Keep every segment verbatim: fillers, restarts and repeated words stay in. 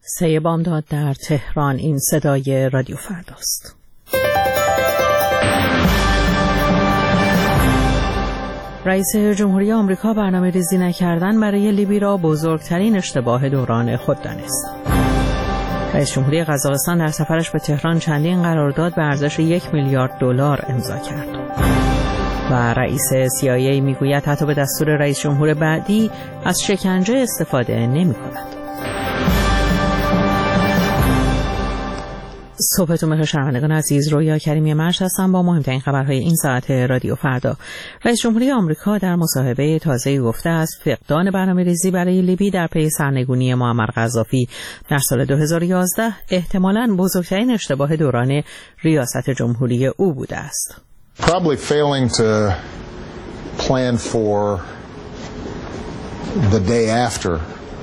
سه بامداد در تهران. این صدای رادیو فرداست. رئیس جمهوری آمریکا برنامه ریزی نکردن برای لیبی را بزرگترین اشتباه دوران خود دانست. رئیس جمهوری قزاقستان در سفرش به تهران چندین قرارداد به ارزش یک میلیارد دلار امضا کرد. و رئیس سی آی ای میگوید حتی به دستور رئیس جمهور بعدی از شکنجه استفاده نمی کند. صبحتون بخیر شنوندگان عزیز، رویا کریمی مرش هستم با مهمترین خبرهای این ساعت رادیو فردا. رئیس جمهوری آمریکا در مصاحبه تازه‌ای گفته است فقدان برنامه‌ریزی برای لیبی در پی سرنگونی معمر قذافی در سال دو هزار و یازده احتمالاً بزرگترین اشتباه دوران ریاست جمهوری او بوده است. Probably failing to plan for the day after.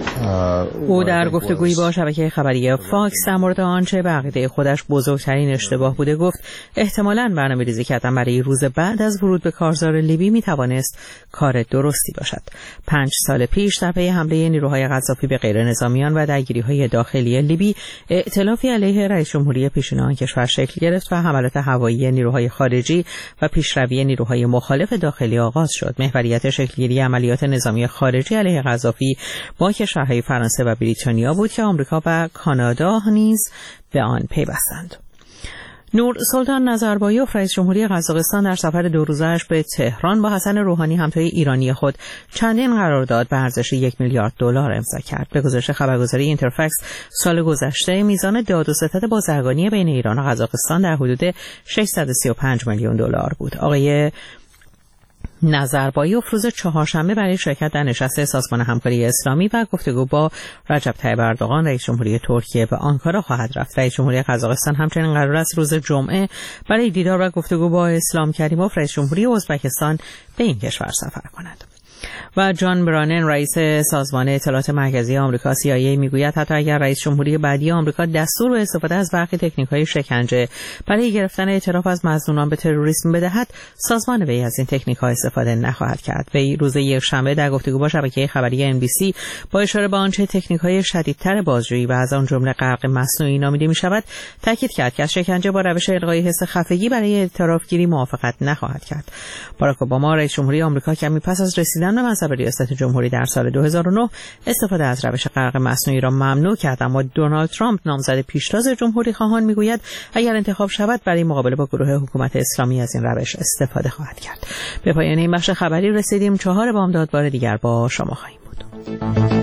او در گفتگویی با شبکه خبری فاکس در مورد آنچه به عقیده خودش بزرگترین اشتباه بوده گفت احتمالاً برنامه‌ریزی کردن برای روز بعد از ورود به کارزار لیبی می توانست کار درستی باشد. پنج سال پیش در پی حمله نیروهای قذافی به غیر نظامیان و درگیری‌های داخلی لیبی، ائتلافی علیه رئیس جمهوری پیشین آن کشور شکل گرفت و حملات هوایی نیروهای خارجی و پیشروی نیروهای مخالف داخلی آغاز شد. محوریت شکلگیری عملیات نظامی خارجی علیه قذافی با کشورهای فرانسه و بریتانیا بود که آمریکا و کانادا نیز به آن پیوستند. نور سلطان نظربایوف رئیس جمهوری قزاقستان در سفر دو روزه‌اش به تهران با حسن روحانی همتای ایرانی خود چندین قرارداد به ارزش یک میلیارد دلار امضا کرد. به گزارش خبرگزاری اینترفکس سال گذشته میزان داد و ستد بازرگانی بین ایران و قزاقستان در حدود ششصد و سی و پنج میلیون دلار بود. آقای نظربایوف روز چهارشنبه برای شرکت در نشست سازمان همکاری اسلامی و گفتگو با رجب طیب اردوغان رئیس جمهوری ترکیه به آنکارا خواهد رفت. رئیس جمهوری قزاقستان همچنین قرار است روز جمعه برای دیدار و گفتگو با اسلام کریموف رئیس جمهوری ازبکستان به این کشور سفر کند. و جان برانن رئیس سازمان اطلاعات مرکزی آمریکا سی آی ای میگوید حتی اگر رئیس جمهوری بعدی آمریکا دستور به استفاده از برخی تکنیک‌های شکنجه برای گرفتن اعتراف از مظنونان به تروریسم بدهد، سازمان وی از این تکنیک‌ها استفاده نخواهد کرد. وی روز یکشنبه در گفتگو با شبکه خبری ان بی سی با اشاره به آنچه تکنیک‌های شدیدتر بازجویی و از آن جمله غرق مصنوعی نامیده می‌شود تاکید کرد که از شکنجه با روش الغای حس خفگی برای اعترافگیری موافقت نخواهد کرد. باراک اوباما رئیس جمهوری آمریکا کمی پس از رسیدن به منصب ریاست جمهوری در سال دو هزار و نه استفاده از روش غرق مصنوعی را ممنوع کرد، اما دونالد ترامپ نامزد پیشتاز جمهوری خواهان میگوید اگر انتخاب شود برای مقابله با گروه حکومت اسلامی از این روش استفاده خواهد کرد. به پایان این بخش خبری رسیدیم. چهار بامداد بار دیگر با شما خواهیم بود.